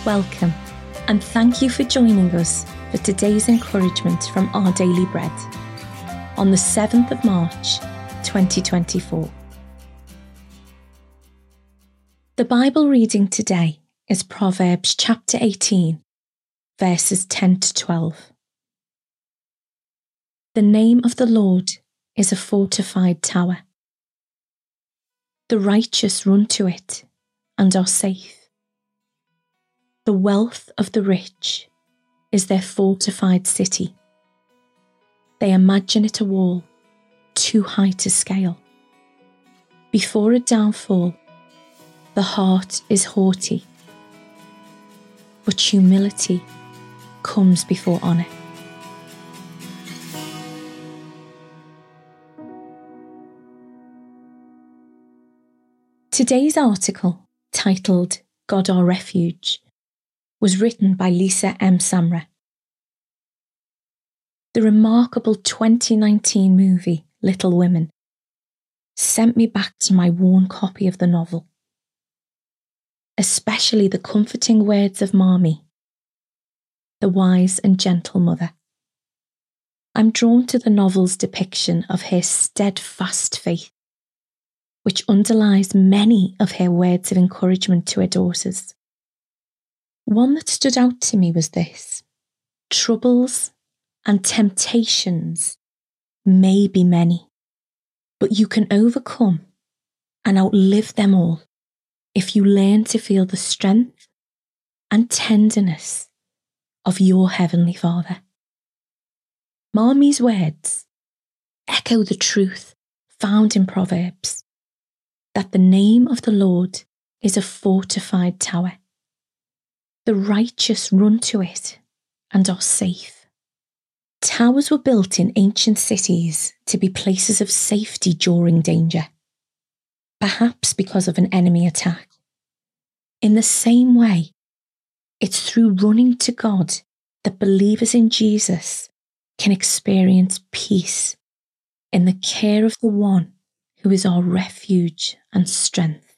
Welcome, and thank you for joining us for today's encouragement from Our Daily Bread on the 7th of March, 2024. The Bible reading today is Proverbs chapter 18, verses 10 to 12. The name of the Lord is a fortified tower. The righteous run to it and are safe. The wealth of the rich is their fortified city. They imagine it a wall too high to scale. Before a downfall, the heart is haughty, but humility comes before honour. Today's article, titled God Our Refuge, was written by Lisa M. Samra. The remarkable 2019 movie Little Women sent me back to my worn copy of the novel, especially the comforting words of Marmee, the wise and gentle mother. I'm drawn to the novel's depiction of her steadfast faith, which underlies many of her words of encouragement to her daughters. One that stood out to me was this: troubles and temptations may be many, but you can overcome and outlive them all if you learn to feel the strength and tenderness of your Heavenly Father. Marmee's words echo the truth found in Proverbs, that the name of the Lord is a fortified tower. The righteous run to it and are safe. Towers were built in ancient cities to be places of safety during danger, perhaps because of an enemy attack. In the same way, it's through running to God that believers in Jesus can experience peace in the care of the one who is our refuge and strength.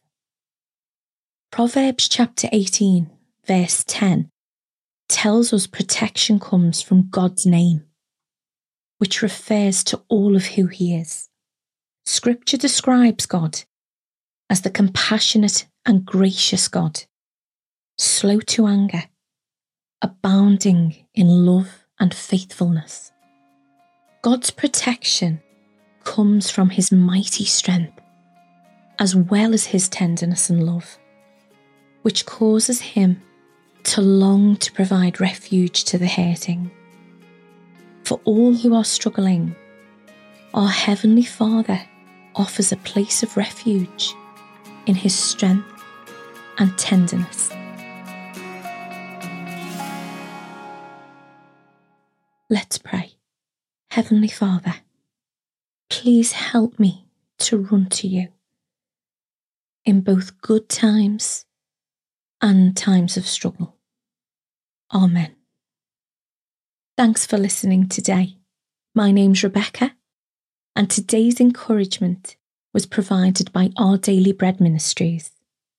Proverbs chapter 18, verse 10 tells us protection comes from God's name, which refers to all of who He is. Scripture describes God as the compassionate and gracious God, slow to anger, abounding in love and faithfulness. God's protection comes from His mighty strength, as well as His tenderness and love, which causes Him to long to provide refuge to the hurting. For all who are struggling, our Heavenly Father offers a place of refuge in His strength and tenderness. Let's pray. Heavenly Father, please help me to run to You in both good times and times of struggle. Amen. Thanks for listening today. My name's Rebecca, and today's encouragement was provided by Our Daily Bread Ministries.